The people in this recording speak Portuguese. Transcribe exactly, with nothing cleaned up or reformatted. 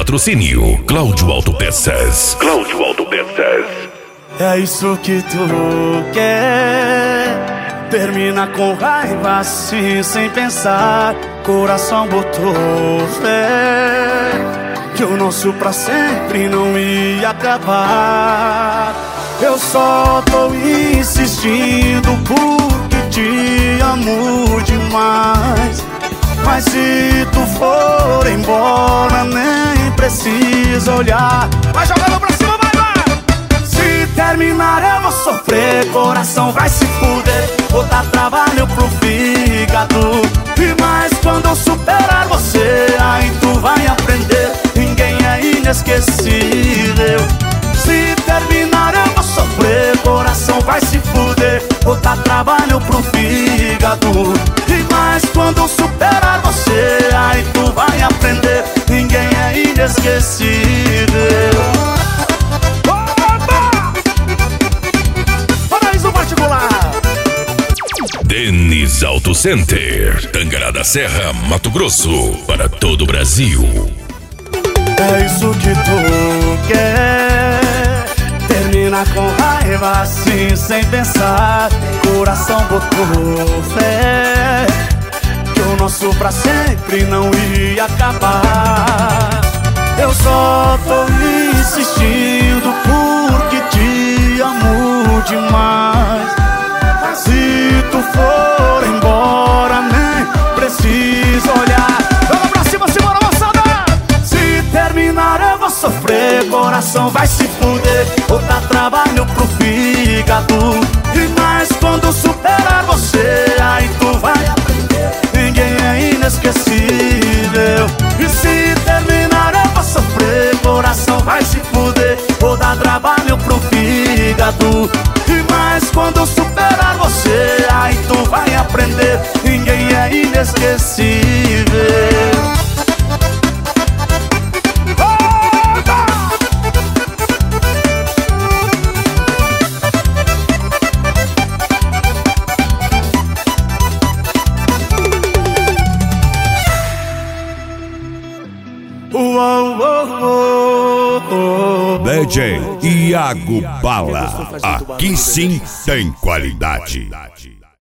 Patrocínio Cláudio Autopeças. Cláudio Autopeças. É isso que tu quer. Termina com raiva assim, sem pensar. Coração botou fé que o nosso pra sempre não ia acabar. Eu só tô insistindo porque te amo demais. Mas se tu for embora, nem precisa olhar. Vai jogando pra cima, vai, vai! Se terminar eu vou sofrer, coração vai se fuder. Vou dar trabalho pro fígado. E mais quando eu superar você, aí tu vai aprender. Ninguém é inesquecível. Se terminar eu vou sofrer, coração vai se fuder. Vou dar trabalho pro fígado. E mais quando eu superar você, aí tu vai aprender. Ninguém é inesquecível. Paraíso particular. Denis Auto Center, Tangará da Serra, Mato Grosso, para todo o Brasil. É isso que tu quer. Termina com raiva assim, sem pensar. Coração botou fé que o nosso pra sempre não ia acabar. Eu só tô insistindo porque te amo demais. Se tu for embora, nem precisa olhar. Vamos pra cima, simbora, moçada! Se terminar eu vou sofrer, coração vai se fuder. Vou dar trabalho pro fígado. E mais quando superar você, aí tu vai aprender. Ninguém é inesquecível. E se terminar eu vou sofrer, coração vai se fuder. Vou dar trabalho pro fígado. E mais quando superar você, aí tu vai aprender. Ninguém é inesquecível. Uou, uou, uou. D J Iago Bala, aqui sim tem qualidade.